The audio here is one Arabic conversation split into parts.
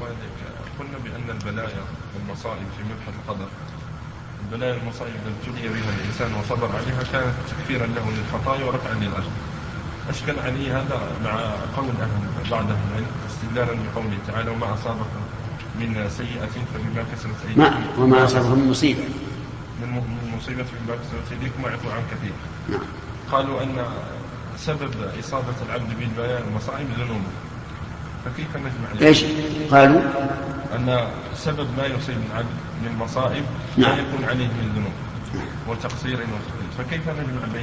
مالك قلنا بأن البلايا والمصائب في مبحث القدر، البلايا والمصائب التي ابتلي بها الإنسان وصبر عليها كانت تكفيرا له للخطايا ورفعا للأجر. أشكل عليه هذا مع قول بعضهم استدلالا بقوله تعالى وما أصابكم من سيئة فبما كسبت أيديكم وما أصابكم من مصيبة من مصيبة فبما كسبت أيديكم ويعفو عن كثير. قالوا أن سبب إصابة العبد بالبلايا والمصائب ذنوبه، فكيف نجمع إيش قالوا؟ أن سبب ما يصيب العبد من مصائب لا يكون عليه من ذنوب وتقصير وتقصير، فكيف نجمع بين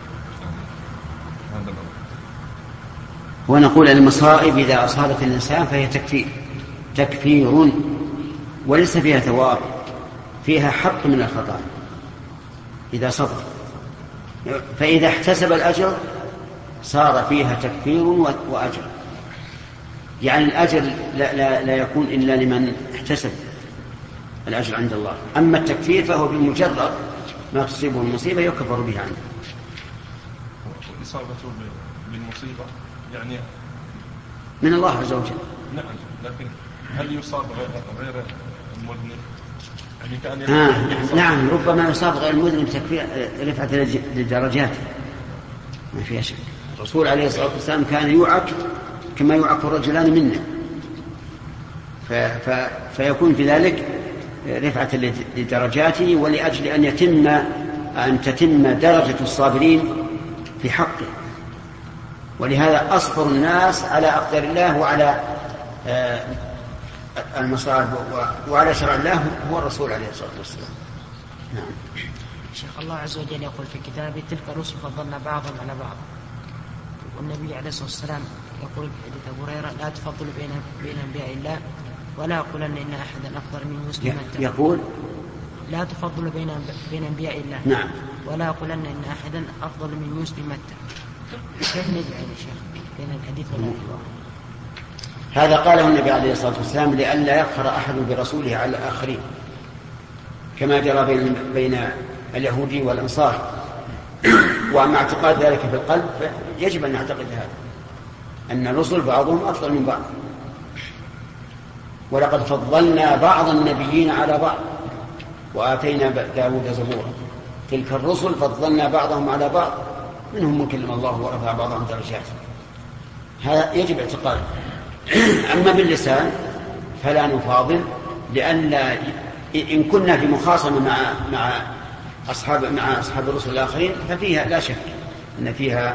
هذا الأمر؟ ونقول المصائب إذا أصابت الإنسان فهي تكفير وليس فيها ثواب، فيها حق من الخطأ إذا صبر، فإذا احتسب الأجر صار فيها تكفير وأجر. يعني الأجر لا يكون إلا لمن احتسب الأجر عند الله، أما التكفير فهو بمجرد ما تصيبه المصيبة يكفر بها عنه. إصابته بالمصيبة يعني من الله عز وجل. نعم، لكن هل يصاب غير المذنب؟ يعني كأن نعم، ربما يصاب غير المذنب تكفير رفعة للدرجات، ما فيها شك. الرسول عليه الصلاة والسلام كان يوعك كما يوعك الرجلان منا، فيكون في ذلك رفعة لدرجاته ولأجل أن تتم درجة الصابرين في حقه. ولهذا أصبر الناس على أقدار الله وعلى المصائب وعلى شرع الله هو الرسول عليه الصلاة والسلام. نعم. شيخ، الله عز وجل يقول في كتابه تلك الرسل فضلنا بعضهم على بعض، والنبي عليه الصلاة والسلام يقول في حديث أبو هريرة لا تفضل بين أنبياء الله ولا أقولن إن أحدا أفضل من مسلم. يقول لا تفضل بين أنبياء الله. نعم. ولا أقولن إن أحدا أفضل من مسلم. كيف نجمع يا شيخ بين الحديث والآية؟ هذا قاله النبي عليه الصلاة والسلام لئلا يفخر أحد برسوله على الآخرين، كما جرى بين اليهودي والأنصار. وأما اعتقاد ذلك في القلب فيجب أن نعتقد هذا، أن الرسل بعضهم أفضل من بعض. ولقد فضلنا بعض النبيين على بعض وآتينا داود زبورا. تلك الرسل فضلنا بعضهم على بعض منهم من كلم الله ورفع بعضهم درجات. هذا يجب اعتقاده. أما باللسان فلا نفاضل، لأن إن كنا في مخاصمة مع أصحاب الرسل الآخرين ففيها لا شك أن فيها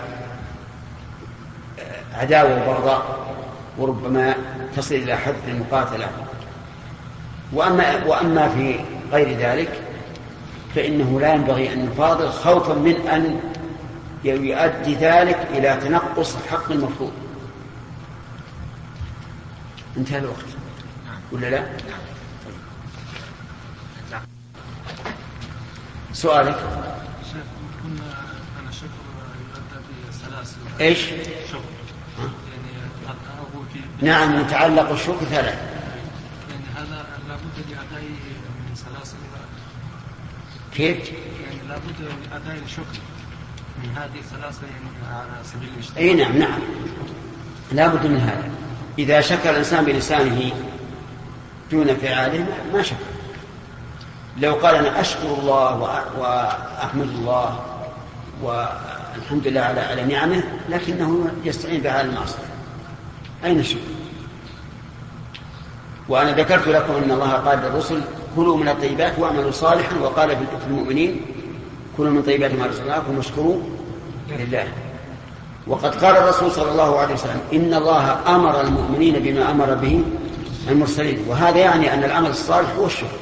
عداوة وبغضاء وربما تصل إلى حد المقاتلة. وأما في غير ذلك فإنه لا ينبغي أن نفاضل خوفا من أن يؤدي ذلك إلى تنقص حق المفروض. انتهى الوقت ولا لا؟ سؤالك؟ أنا شكر يؤدى بسلاسل. إيش؟ شكر يعني أقول نعم، متعلق الشكر ثلاث. يعني هذا لابد لأدائه من سلاسل. كيف؟ يعني لابد لأداء الشكر من هذه السلاسل يعني على سبيل الاجتماع. أي نعم، لابد من هذا. إذا شكر الإنسان بلسانه دون فعاله ما شكر. لو قال أنا أشكر الله وأحمد الله والحمد لله على نعمه لكنه يستعين بها على المعصية، أين الشكر؟ وأنا ذكرت لكم أن الله قال للرسل كلوا من الطيبات واعملوا صالحا، وقال في المؤمنين كلوا من طيبات ما رزقناكم واشكروا لله. وقد قال الرسول صلى الله عليه وسلم إن الله أمر المؤمنين بما أمر به المرسلين، وهذا يعني أن العمل الصالح هو الشكر.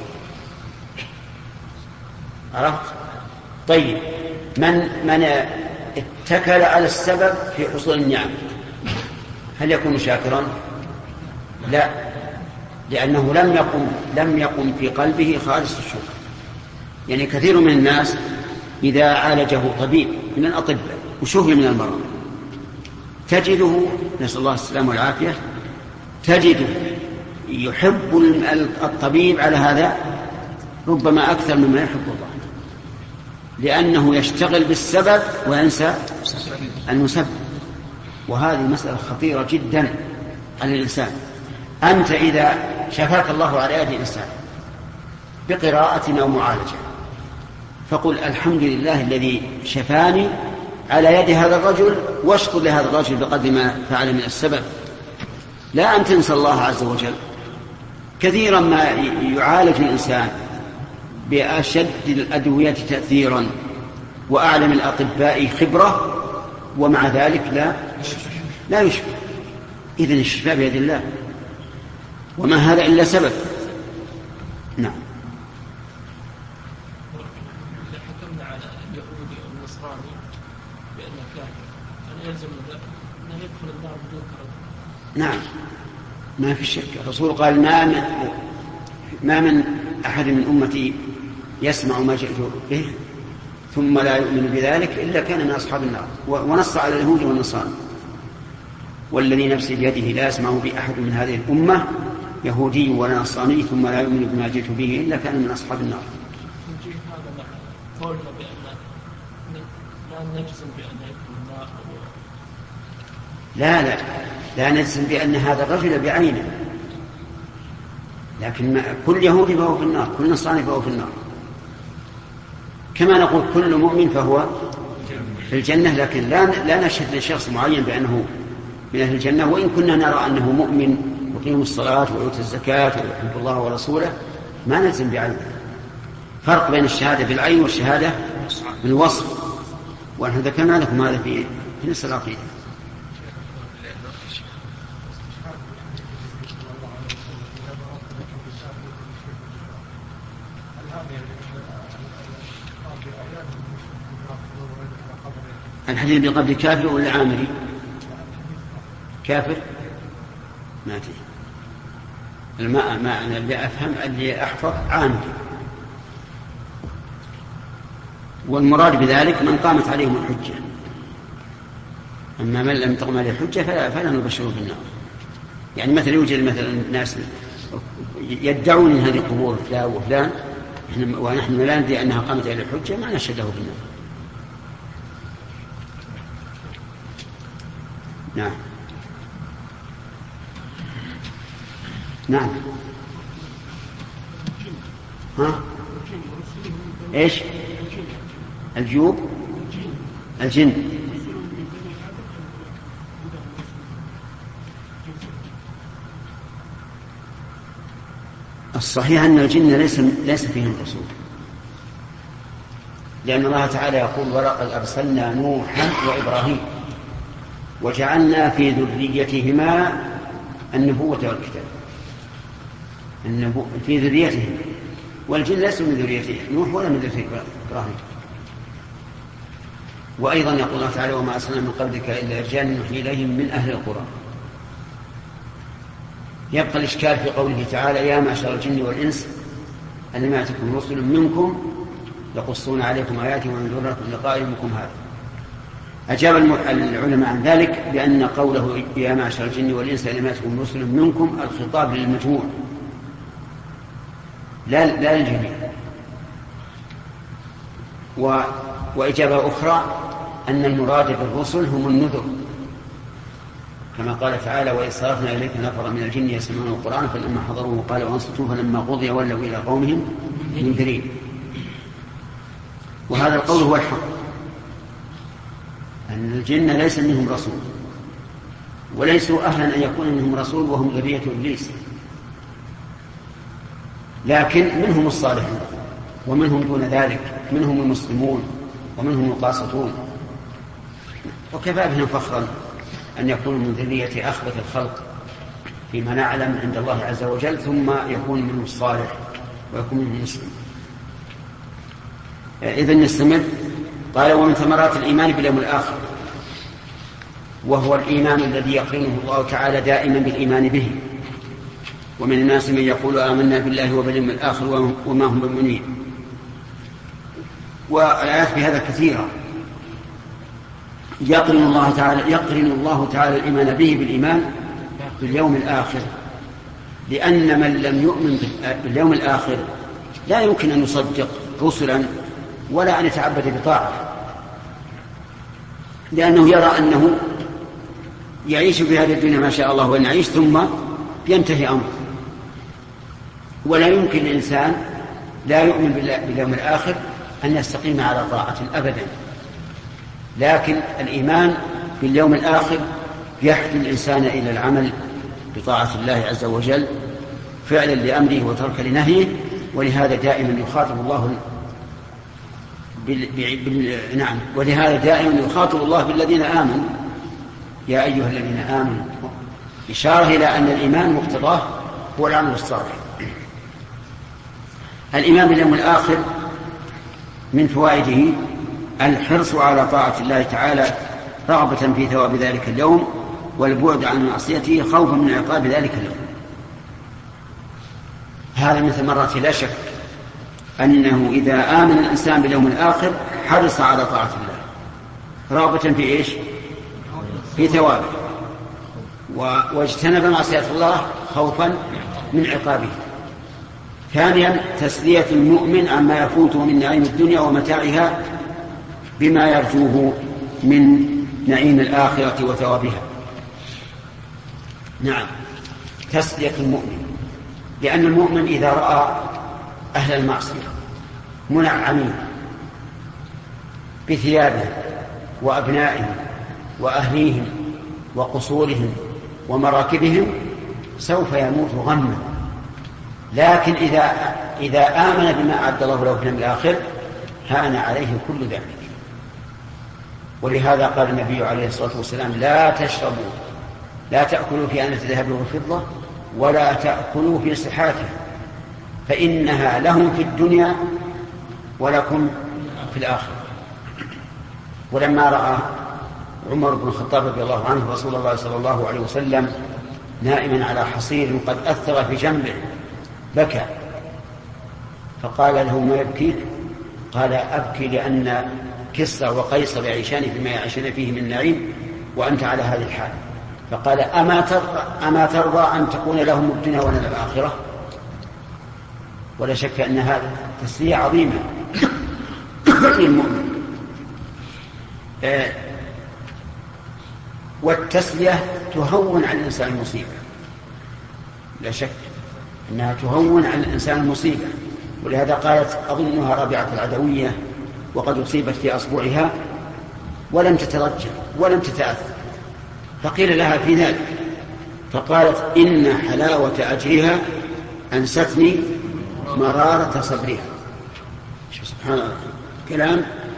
عرفت؟ طيب، من اتكل على السبب في حصول النعم هل يكون شاكرا؟ لا، لأنه لم يقم في قلبه خالص الشكر. يعني كثير من الناس إذا عالجه طبيب من الأطباء وشفي من المرض تجده، نسأل الله السلامة والعافية، تجده يحب الطبيب على هذا ربما أكثر مما يحب الله، لأنه يشتغل بالسبب وينسى المسبب. وهذه مسألة خطيرة جدا على الإنسان. أنت إذا شفاك الله على يد إنسان بقراءة أو معالجة، فقل الحمد لله الذي شفاني على يد هذا الرجل، واشكر لهذا الرجل بقدر ما فعل من السبب، لا أن تنسى الله عز وجل. كثيرا ما يعالج الإنسان بأشد الأدوية تأثيرا وأعلم الأطباء خبرة، ومع ذلك لا يشفى. إذن الشفاء بيد الله، وما هذا إلا سبب. نعم. إذا حكمنا على اليهودي أو النصراني بأنه كافر، أنا يلزم أنه يدخل النار بدون كرم. نعم، ما في شك. الرسول قال ما من أحد من أمتي يسمع ما جئت به ثم لا يؤمن بذلك إلا كان من أصحاب النار. ونص على اليهود والنصارى، والذي نفسي بيده لا يسمع بأحد من هذه الأمة يهودي ولا نصراني ثم لا يؤمن بما جئت به إلا كان من أصحاب النار. هذا قولنا بأن لا نجزم بأن يدخل النار. لا نجزم بأن هذا الرجل بعينه، لكن كل يهودي فهو في النار، كل نصراني فهو في النار، كما نقول كل مؤمن فهو في الجنة، لكن لا نشهد لشخص معين بأنه من أهل الجنة، وإن كنا نرى أنه مؤمن يقيم الصلاة ويؤتي الزكاة ويحب الله ورسوله، ما نلزم بعينه. فرق بين الشهادة بالعين والشهادة بالوصف، ونحن ذكرنا لكم هذا في نص العقيدة. الحديث بالقبر كافر ولا عامري؟ كافر ما فيه الماء، ما اللي أفهم اللي أحفظ عامري، والمراد بذلك من قامت عليهم الحجة، أما من لم تقم عليه الحجة فلا نبشره بالنار. يعني مثلا يوجد مثلا ناس يدعون ان هذه قبور فلان وفلان ونحن لا ندري أنها قامت عليه الحجة، ما نشهده بالنار. نعم. نعم. ها؟ ايش؟ الجيوب؟ الجن. الصحيح أن الجن ليس فيهم رسول، لأن الله تعالى يقول ولقد أرسلنا نوحا وإبراهيم وجعلنا في ذريتهما النبوة والكتاب. في ذريتهم، والجن ليس من ذريته نوح ولا من ذريته إبراهيم. وأيضا يقول الله تعالى وما أرسلنا من قبلك إلا رجالا نوحي إليهم من أهل القرى. يبقى الإشكال في قوله تعالى يا معشر الجن والإنس ألم يأتكم رسل منكم يقصون عليكم آياتي وينذرونكم لقاء يومكم هذا. أجاب العلماء عن ذلك بأن قوله يا معشر الجن والإنس ألم يأتكم رسل منكم الخطاب للمجموع لا للجميع. وإجابة أخرى أن المراد بالرسل هم النذر، كما قال تعالى وإذ صرفنا إليك نفرا من الجن يسمعون القرآن فلما حضروه قالوا أنصتوا فلما قضي ولوا إلى قومهم منذرين. وهذا القول هو الحق، أن الجن ليس منهم رسول، وليسوا أهلا أن يكون منهم رسول وهم ذرية إبليس، لكن منهم الصالحون ومنهم دون ذلك، منهم المسلمون ومنهم القاسطون، وكفى بهم فخرا أن يكونوا من ذرية أخبث الخلق فيما نعلم عند الله عز وجل، ثم يكون منهم الصالح ويكون منهم المسلم. إذن نستمر. قال ومن ثمرات الإيمان باليوم الآخر، وهو الإيمان الذي يقرنه الله تعالى دائما بالإيمان به. ومن الناس من يقول آمنا بالله وباليوم الآخر وما هم بمؤمنين. والآيات في هذا كثيرة. يقرن الله تعالى الإيمان به بالإيمان باليوم الآخر، لأن من لم يؤمن باليوم الآخر لا يمكن أن يصدق رسلا ولا أن يتعبد بطاعة، لأنه يرى أنه يعيش في هذه الدنيا ما شاء الله وأن يعيش ثم ينتهي أمره. ولا يمكن الإنسان لا يؤمن باليوم الآخر أن يستقيم على طاعة أبدا. لكن الإيمان باليوم الآخر يحث الإنسان إلى العمل بطاعة الله عز وجل فعلا لأمره وترك لنهيه. ولهذا دائما يخاطب الله ولهذا دائما يخاطب الله بالذين آمنوا يا أيها الذين آمنوا، إشارة إلى أن الإيمان مقتضاه هو العمل الصالح. الإيمان باليوم الآخر من فوائده الحرص على طاعة الله تعالى رغبة في ثواب ذلك اليوم والبعد عن معصيته خوفا من عقاب ذلك اليوم. هذا مثل مرة لا شك أنه إذا آمن الإنسان باليوم الآخر حرص على طاعة الله رغبة في إيش؟ في ثوابه، واجتنب معصية الله خوفا من عقابه. ثانيا تسلية المؤمن عما يفوته من نعيم الدنيا ومتاعها بما يرجوه من نعيم الآخرة وثوابها. نعم، تسلية المؤمن، لأن المؤمن إذا رأى أهل المعصية منعمين بثيابهم وأبنائهم وأهليهم وقصورهم ومراكبهم سوف يموت غما. لكن إذا آمن بما أعد الله له في اليوم الآخر هان عليه كل ذلك. ولهذا قال النبي عليه الصلاة والسلام لا تشربوا لا تأكلوا في آنة الذهب والفضة ولا تأكلوا في صحاتها فإنها لهم في الدنيا ولكم في الآخرة. ولما رأى عمر بن الخطاب رضي الله عنه رسول الله صلى الله عليه وسلم نائما على حصير قد أثر في جنبه بكى، فقال له ما يبكيك؟ قال أبكي لأن كسرى وقيصر يعيشان فيما يعيشان فيه من نعيم وأنت على هذه الحال. فقال أما ترضى أن تكون لهم الدنيا ولنا الآخرة؟ ولا شك أن هذا تسلية عظيمة للمؤمن. والتسلية تهون على الإنسان المصيبة، لا شك أنها تهون على الإنسان المصيبة. ولهذا قالت أظنها رابعة العدوية وقد أصيبت في أصبعها ولم تترجع ولم تتأثر، فقيل لها في ذلك فقالت إن حلاوة أجرها أنستني مرارة صبرها. سبحان الله،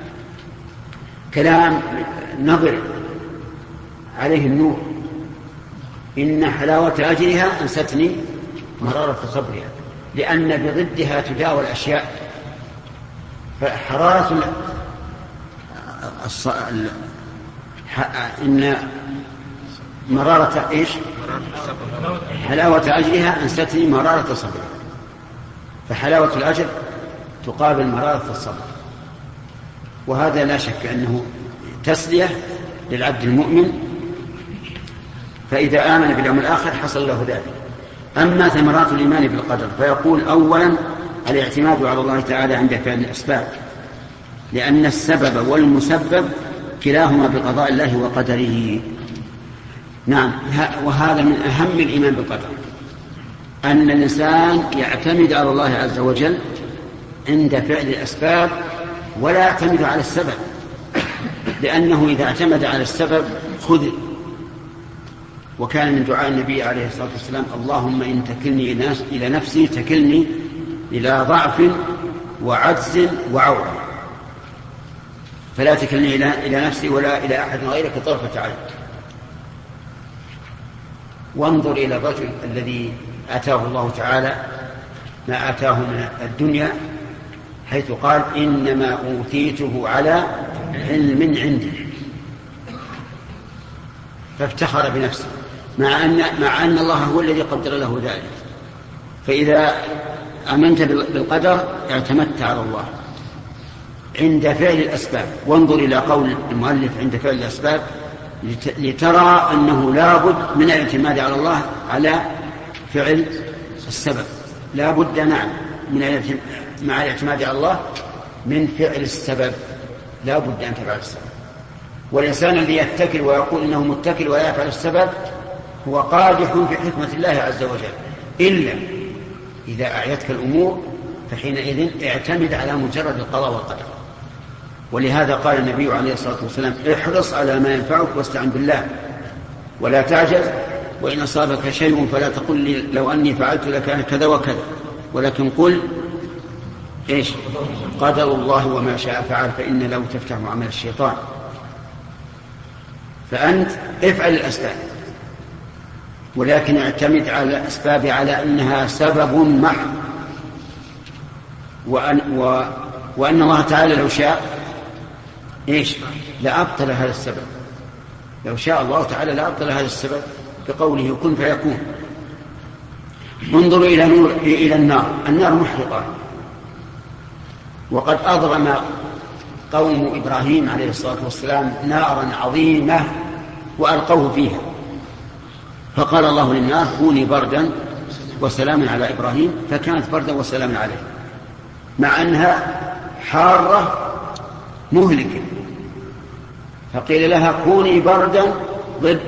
كلام نظر عليه النور. إن حلاوة أجرها أنستني مرارة صبرها، لأن بضدها تداوى الأشياء. فحرارة إن مرارة إيش؟ حلاوة أجرها أنستني مرارة صبرها. فحلاوة الأجر تقابل مرارة الصبر، وهذا لا شك أنه تسلية للعبد المؤمن. فإذا آمن باليوم الآخر حصل له ذلك. أما ثمرات الإيمان بالقدر فيقول أولا الاعتماد على الله تعالى عند فعل الأسباب، لأن السبب والمسبب كلاهما بقضاء الله وقدره. نعم، وهذا من أهم الإيمان بالقدر، أن الإنسان يعتمد على الله عز وجل عند فعل الأسباب ولا يعتمد على السبب، لأنه إذا اعتمد على السبب خذل. وكان من دعاء النبي عليه الصلاة والسلام اللهم إن تكلني إلى نفسي تكلني إلى ضعف وعجز وعورة، فلا تكلني إلى نفسي ولا إلى أحد غيرك طرفة عين. وانظر إلى الرجل الذي آتاه الله تعالى ما آتاه من الدنيا، حيث قال إنما أوتيته على علم عندي، فافتخر بنفسه مع أن الله هو الذي قدر له ذلك. فإذا آمنت بالقدر اعتمدت على الله عند فعل الأسباب. وانظر إلى قول المؤلف عند فعل الأسباب لترى أنه لا بد من الاعتماد على الله على فعل السبب. لا بد مع الاعتماد على الله من فعل السبب، لا بد أن تفعل السبب. والإنسان الذي يتكل ويقول إنه متكل ولا يفعل السبب هو قادح في حكمة الله عز وجل، إلا إذا أعيتك الأمور فحينئذ اعتمد على مجرد القضاء والقدر. ولهذا قال النبي عليه الصلاة والسلام احرص على ما ينفعك واستعن بالله ولا تعجز، وإن أصابك شيء فلا تقل لي لو أني فعلت لكان كذا وكذا، ولكن قل إيش؟ قدر الله وما شاء فعل، فإن لو تفتح عمل الشيطان. فأنت افعل الأسباب، ولكن اعتمد على الأسباب على أنها سبب محض، وأن الله تعالى لو شاء إيش؟ لأبطل هذا السبب. لو شاء الله تعالى لأبطل هذا السبب بقوله كن فيكون. انظروا إلى النار محرقة، وقد أضرم قوم إبراهيم عليه الصلاة والسلام نارا عظيمة وألقوه فيها، فقال الله للنار كوني بردا وسلاما على إبراهيم، فكانت بردا وسلاما عليه، مع أنها حارة مهلكة. فقيل لها كوني بردا ضد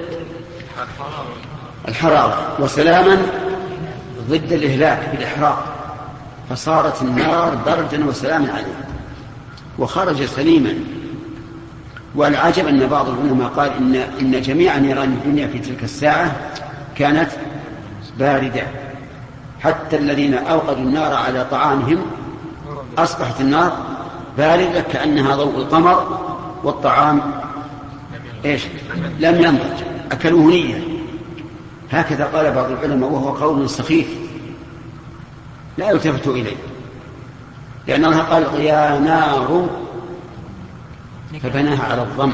الحرارة وسلاما ضد الإهلاك بالإحراق، فصارت النار بردا وسلاما عليه وخرج سليما. والعجب أن بعض العلماء قال إن جميع نيران الدنيا في تلك الساعة كانت باردة، حتى الذين أوقدوا النار على طعامهم أصبحت النار باردة كأنها ضوء القمر، والطعام إيش؟ لم ينضج، أكلوه نية. هكذا قال بعض العلماء، وهو قول سخيف لا يلتفت إليه، لأن الله قال يا نار فبناها على الضم،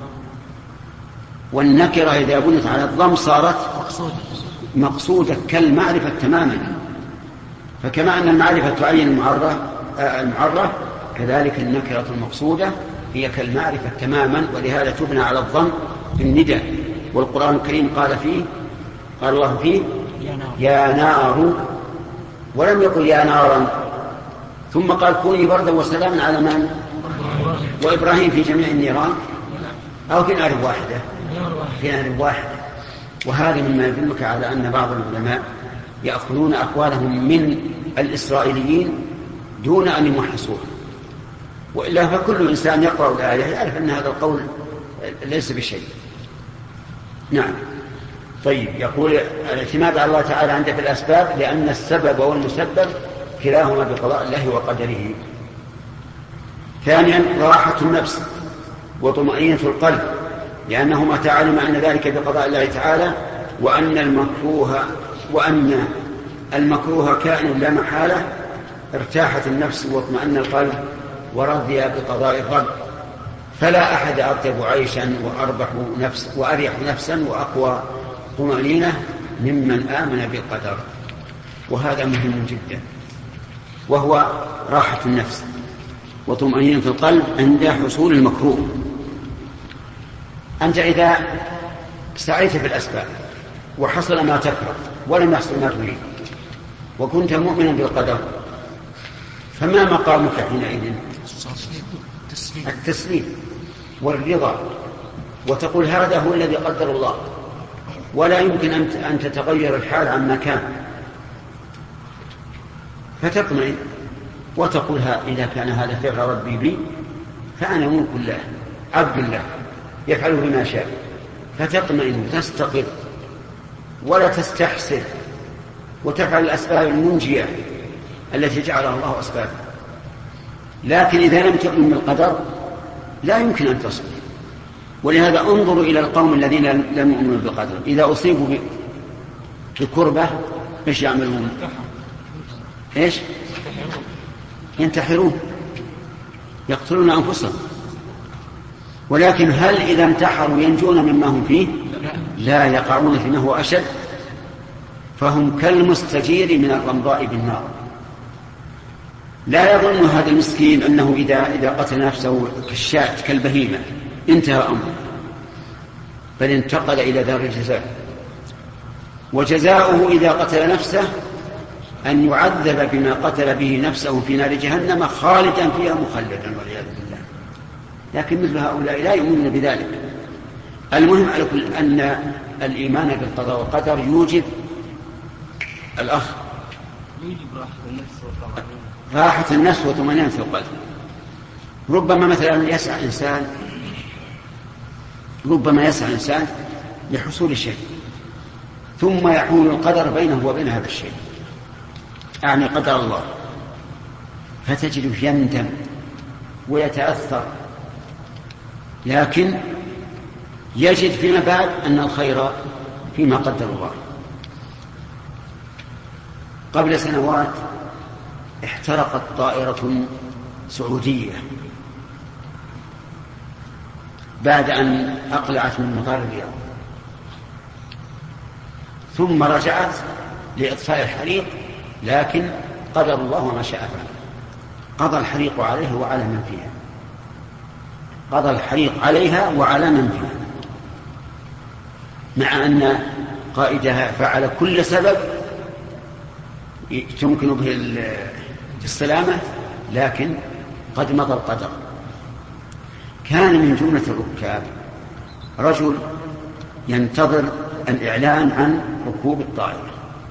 والنكرة إذا بنت على الضم صارت مقصودة كالمعرفة تماما. فكما أن المعرفة تعين المعرف، كذلك النكرة المقصودة هي كالمعرفة تماما، ولهذا تبنى على الضم بالنداء. والقرآن الكريم قال الله فيه يا نار، ولم يقل يا نارا، ثم قال كوني بردا وسلاما على من؟ وإبراهيم في جميع النيران أو في نار واحدة؟ في نار واحدة. وهذا مما يدلك على أن بعض العلماء يأخذون أقوالهم من الإسرائيليين دون أن يمحصوها، وإلا فكل إنسان يقرأ الآية يعرف أن هذا القول ليس بشيء. نعم. طيب، يقول الاعتماد على الله تعالى عند في الأسباب، لأن السبب والمسبب كلاهما بقضاء الله وقدره. ثانيا راحة النفس وطمأنينة القلب، لأنه متى علم أن ذلك بقضاء الله تعالى وأن المكروه كائن لا محالة، ارتاحت النفس واطمأن القلب ورضي بقضاء الرب. فلا أحد أطيب عيشا وأريح نفسا وأقوى طمأنينة ممن آمن بالقدر. وهذا مهم جدا، وهو راحة النفس وطمأنينة القلب عند حصول المكروه. أنت إذا سعيت في الأسباب وحصل ما تكره ولم يحصل ما تريد وكنت مؤمنا بالقدر، فما مقامك حينئذ؟ التسليم والرضا، وتقول هذا هو الذي قدر الله، ولا يمكن أن تتغير الحال عما كان، فتطمئن وتقول إذا كان هذا فعل ربي بي فأنا ملك الله عبد الله يفعله بما شاء، فتطمئن وتستقر ولا تستحسر وتفعل الأسباب المنجية التي جعلها الله أسبابا. لكن إذا لم تؤمن بالقدر لا يمكن أن تصبر. ولهذا انظروا إلى القوم الذين لم يؤمنوا بالقدر، إذا أصيبوا بكربة ايش يعملون؟ ايش؟ ينتحرون، يقتلون أنفسهم. ولكن هل إذا انتحروا ينجون مما هم فيه؟ لا، يقعون فيما هو أشد، فهم كالمستجير من الرمضاء بالنار. لا يظن هذا المسكين أنه إذا قتل نفسه كالشاة كالبهيمة انتهى أمره، بل انتقل إلى دار الجزاء، وجزاؤه إذا قتل نفسه أن يعذب بما قتل به نفسه في نار جهنم خالدا فيها مخلدا والعياذ بالله. لكن مثل هؤلاء لا يؤمنون بذلك. المهم على كل أن الإيمان بالقضاء والقدر يوجب يجب راحة النفس والطمأنينة. راحة النفس وطمأنينة القلب. ربما مثلا يسعى إنسان لحصول شيء ثم يحول القدر بينه وبين هذا الشيء، يعني قدر الله، فتجده يندم ويتأثر، لكن يجد فيما بعد أن الخير فيما قدر الله. قبل سنوات احترقت طائرة سعودية بعد أن أقلعت من مطار الرياض، ثم رجعت لإطفاء الحريق، لكن قدر الله وما شاء فعل. قضى الحريق عليها وعلى من فيها، قضى الحريق عليها وعلى من فيها، مع أن قائدها فعل كل سبب تمكن به السلامة، لكن قد مضى القدر. كان من جملة الركاب رجل ينتظر الإعلان عن ركوب الطائرة،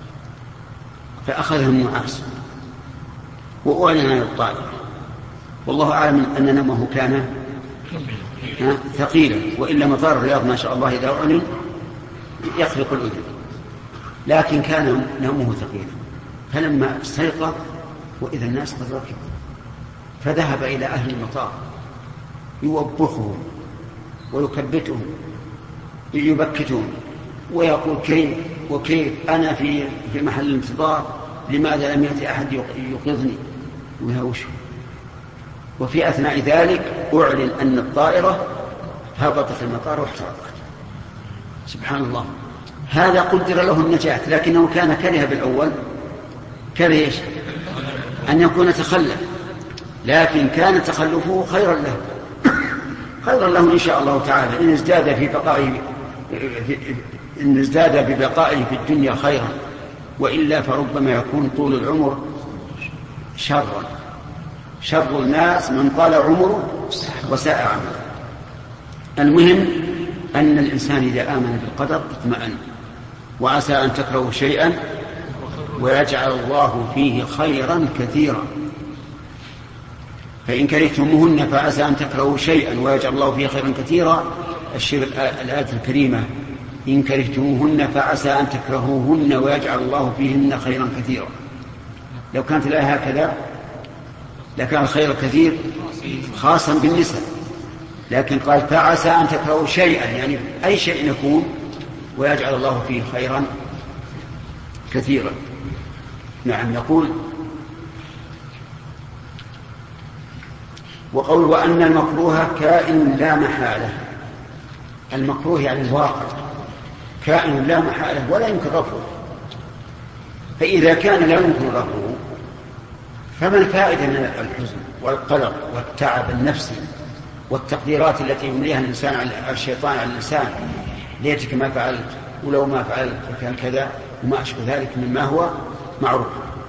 فأخذه النعاس وأعلن عن الطائرة، والله أعلم أن نومه كان ثقيلا، وإلا مطار الرياض ما شاء الله إذا أعلن يخلق الأذن، لكن كان نومه ثقيلا. فلما استيقظ وإذا الناس قد ركبوا، فذهب إلى أهل المطار يوبخهم ويكبتهم يبكتهم ويقول كيف أنا في محل الانتظار، لماذا لم يأتي أحد يوقظني ويهوشه. وفي أثناء ذلك أعلن أن الطائرة هبطت المطار واحترقت. سبحان الله، هذا قدر له النجاة، لكنه كان كره بالأول، كره أن يكون تخلف، لكن كان تخلفه خيرا له، خيرا له إن شاء الله تعالى، إن ازداد ببقائه في الدنيا خيرا، وإلا فربما يكون طول العمر شرا. شر الناس من طال عمره وساء عمله. المهم أن الإنسان إذا آمن بالقدر اطمأن، وعسى أن تكرهوا شيئا ويجعل الله فيه خيرا كثيرا. فإن كرهتموهن فعسى أن تكرهوا شيئا ويجعل الله فيه خيرا كثيرا. الشيء الآية الكريمة إن كرهتموهن فعسى أن تكرهوهن ويجعل الله فيهن خيرا كثيرا. لو كانت الآية هكذا لكان الخير الكثير خاصا بالنساء، لكن قال فعسى أن تكرهوا شيئا، يعني أي شيء يكون ويجعل الله فيه خيرا كثيرا. نعم. يقول وقول وأن المكروه كائن لا محالة. المكروه يعني الواقع كائن لا محالة ولا يمكن رفضه، فإذا كان لا يمكن رفضه فما الفائدة من الحزن والقلق والتعب النفسي والتقديرات التي يمليها الإنسان على الشيطان على الإنسان، ليتك ما فعلت ولو ما فعلت كان كذا وما أشبه ذلك مما هو معروف.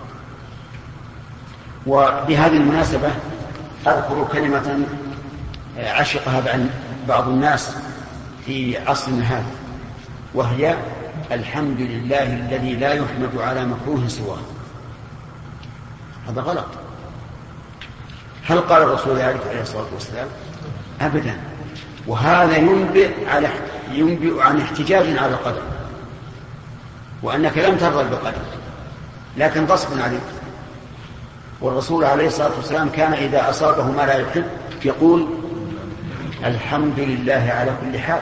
وبهذه المناسبة أذكر كلمة عشقها بعض الناس في عصرنا هذا، وهي الحمد لله الذي لا يحمد على مكروه سواه. هذا غلط. هل قال الرسول ذلك عليه الصلاة والسلام؟ أبدا. وهذا ينبئ عن احتجاج على القدر، وأنك لم ترضى بالقدر لكن غصب عليك. والرسول عليه الصلاة والسلام كان إذا أصابه ما لا يحب يقول الحمد لله على كل حال،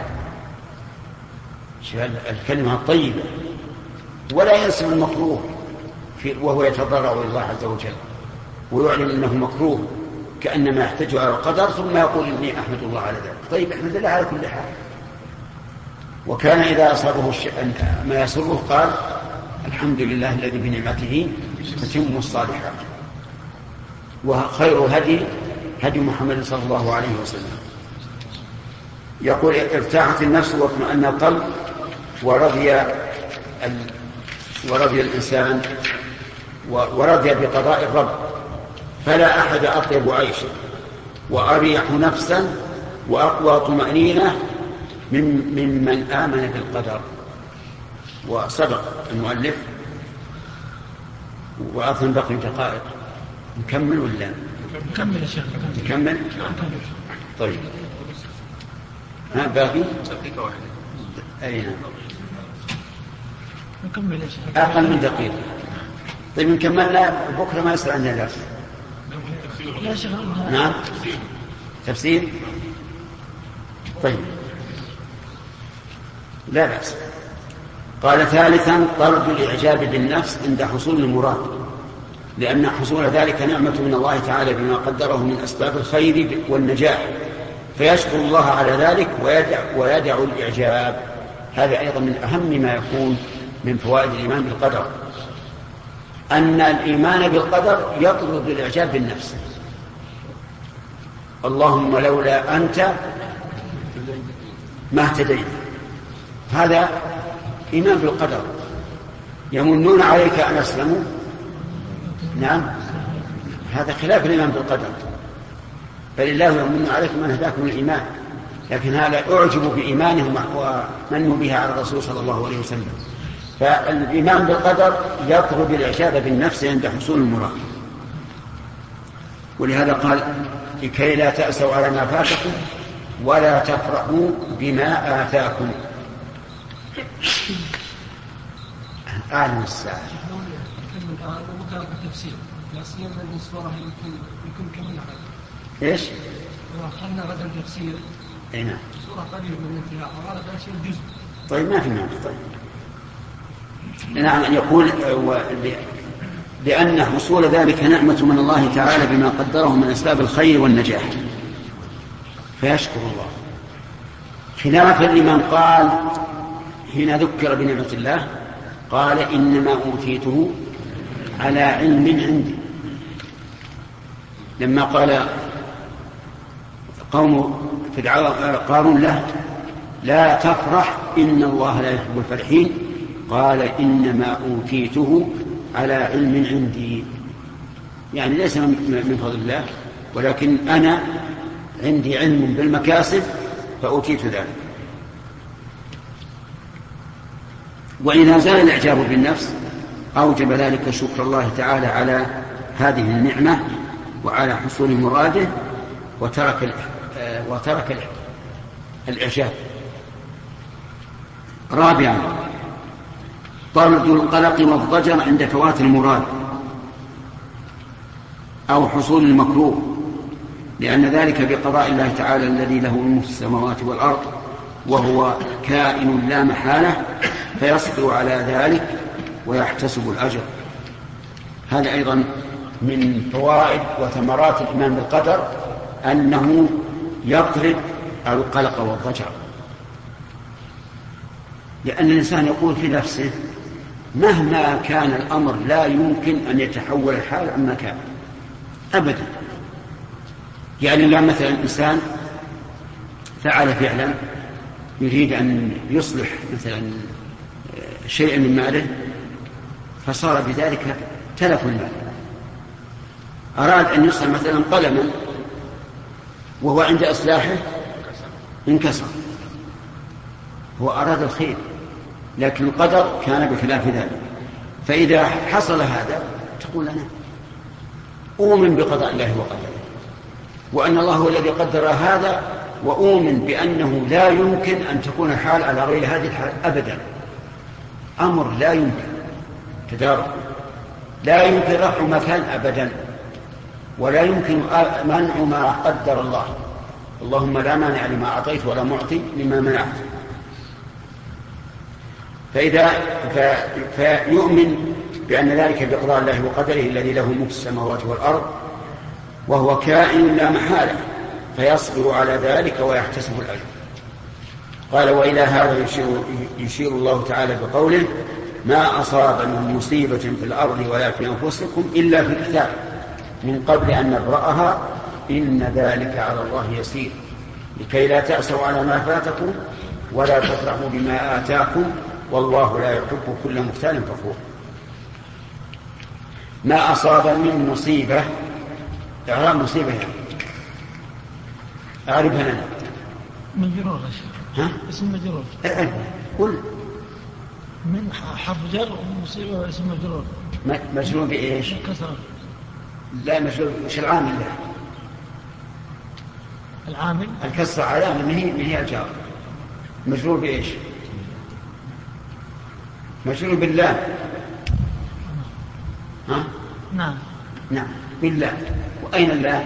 الكلمة الطيبة، ولا ينسب المكروه وهو يتضرع إلى الله عز وجل ويعلم أنه مكروه كأنما يحتج على القدر، ثم يقول إني أحمد الله على ذلك. طيب احمد الله على كل حال. وكان إذا أصابه ما يسره قال الحمد لله الذي بنعمته تتم الصالحات. وخير هدي محمد صلى الله عليه وسلم. يقول ارتاحت النفس واطمأن القلب ورضي الإنسان ورضي بقضاء الرب، فلا أحد أطيب عيشا وأريح نفسا وأقوى طمأنينة ممن آمن بالقدر. وصدق المؤلف وأظن بقي دقائق. نكمل ولا؟ نكمل يا شيخ. نكمل. طيب. ها باقي؟ دقيقة واحدة. أي نعم. نكمل يا شيخ. أقل من دقيقة. طيب نكملنا بكرة ما يصير عندنا درس. يا شيخ. نعم. تفسير. طيب. لا بأس. قال ثالثا طرد الإعجاب بالنفس عند حصول المراد، لأن حصول ذلك نعمة من الله تعالى بما قدره من أسباب الخير والنجاح، فيشكر الله على ذلك ويدع الإعجاب. هذا أيضا من أهم ما يكون من فوائد الإيمان بالقدر، أن الإيمان بالقدر يطرد الإعجاب بالنفس. اللهم لولا أنت ما اهتدينا، هذا إيمان بالقدر. يمنون عليك أن أسلموا، نعم، هذا خلاف الإيمان بالقدر، بل الله يمن عليكم أن هداكم الإيمان، لكن هذا أعجبوا بإيمانهم ومنوا بها على الرسول صلى الله عليه وسلم. فالإيمان بالقدر يطرد الإعجاب بالنفس عند حصول المراد، ولهذا قال لكي لا تأسوا على ما فاتكم ولا تفرحوا بما آتاكم. أعلم الساعة. وكان التفسير لا سيما ان الصورة يمكن كمان غدا. ايش؟ خلنا غدا تفسير. اي نعم. صورة قريبة من الانتهاء وهذا شيء جزء. طيب ما في مانع. طيب. نعم يقول لأن حصول ذلك نعمة من الله تعالى بما قدره من أسباب الخير والنجاح، فيشكر الله. خلافا لمن قال حين ذكر بنعمة الله قال إنما أوتيته على علم عندي. لما قال قوم قارون له لا تفرح إن الله لا يحب الفرحين، قال إنما أوتيته على علم عندي، يعني ليس من فضل الله، ولكن أنا عندي علم بالمكاسب فأوتيت ذلك. وإذا زال الإعجاب بالنفس أوجب ذلك شكر الله تعالى على هذه النعمة وعلى حصول مراده، وترك الإعجاب. رابعا طرد القلق والضجر عند فوات المراد أو حصول المكروه، لأن ذلك بقضاء الله تعالى الذي له ملك السماوات والأرض وهو كائن لا محالة، فيصبر على ذلك ويحتسب الأجر. هذا أيضا من فوائد وثمرات الإيمان بالقدر أنه يطرد القلق والضجر، لأن الإنسان يقول في نفسه مهما كان الأمر لا يمكن أن يتحول الحال عما كان أبدا. يعني لو مثلا إنسان فعل فعلا يريد أن يصلح مثلا شيئا من ماله فصار بذلك تلف المال، أراد أن يصنع مثلا قلما وهو عند إصلاحه انكسر، هو أراد الخير لكن القدر كان بخلاف ذلك. فإذا حصل هذا تقول أنا أؤمن بقضاء الله وقدره، وأن الله هو الذي قدر هذا، وأؤمن بأنه لا يمكن أن تكون الحال على غير هذه الحال أبدا. أمر لا يمكن تدارك، لا يمكن رفع مكان أبدا، ولا يمكن منع ما قدر الله. اللهم لا مانع لما أعطيت ولا معطي لما منعت. فيؤمن بأن ذلك بقضاء الله وقدره الذي له ملك السماوات والأرض وهو كائن لا محالة، فيصبر على ذلك ويحتسب الأجر. قال وإلى هذا يشير الله تعالى بقوله ما أصاب من مصيبة في الأرض ولا في أنفسكم إلا في كتاب من قبل أن نبرأها إن ذلك على الله يسير لكي لا تأسوا على ما فاتكم ولا تفرحوا بما آتاكم والله لا يحب كل مختال فخور. ما أصاب من مصيبة، إعراب مصيبة يعني أعرفها لنا. مجرور يا شيخ. ها؟ اسم مجرور. قل من حرف جر ومصيبة اسم مجرور. مجرور بإيش؟ كسرة. لا مجرور، وش العامل له؟ العامل الكسرة علامة، من هي الجار. مجرور بإيش؟ مجرور بالله. ها؟ نعم بالله. وأين الله؟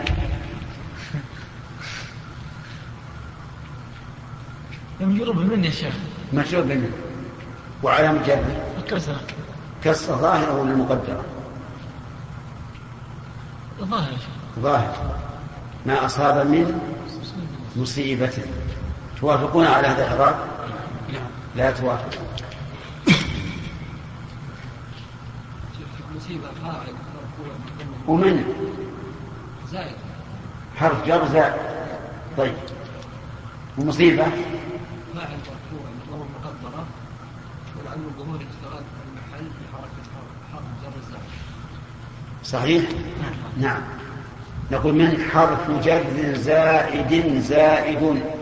مجرور بالمن يا شيخ. مجرور بالمن. وعلامة جره الكسرة. كسرة ظاهرة ولا مقدرة؟ ظاهر يا شيخ. ظاهر. ما أصاب من مصيبة. توافقون على هذا الإعراب؟ لا توافق. مصيبة فاعل ومن زائد حرف جر زائد. طيب ومصيبة فاعل مرفوع بالضمة المقدرة ولأن الظهور اشتغل المحل بحركة حرف جر الزائد. صحيح؟ نعم. نقول من حرف جر زائد زائد